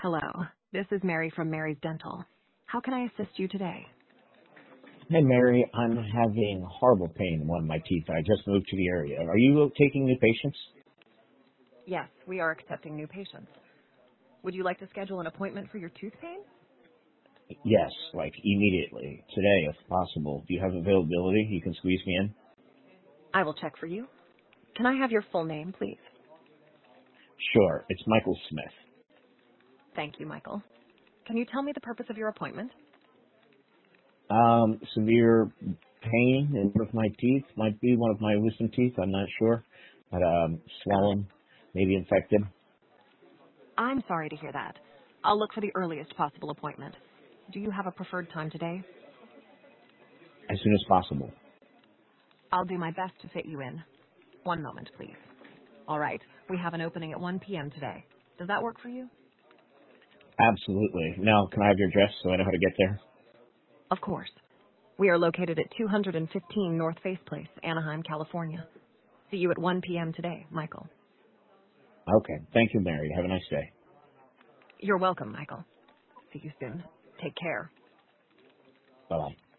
Hello, this is Mary from Mary's Dental. How can I assist you today? Hey, Mary, I'm having horrible pain in one of my teeth. I just moved to the area. Are you taking new patients? Yes, we are accepting new patients. Would you like to schedule an appointment for your tooth pain? Yes, like immediately. Today, if possible. Do you have availability? You can squeeze me in? I will check for you. Can I have your full name, please? Sure. It's Michael Smith. Thank you, Michael. Can you tell me the purpose of your appointment? Severe pain in one of my teeth. Might be one of my wisdom teeth. I'm not sure. But swollen, maybe infected. I'm sorry to hear that. I'll look for the earliest possible appointment. Do you have a preferred time today? As soon as possible. I'll do my best to fit you in. One moment, please. All right, we have an opening at 1 p.m. today. Does that work for you? Absolutely. Now, can I have your address so I know how to get there? Of course. We are located at 215 North Face Place, Anaheim, California. See you at 1 p.m. today, Michael. Okay. Thank you, Mary. Have a nice day. You're welcome, Michael. See you soon. Take care. Bye-bye.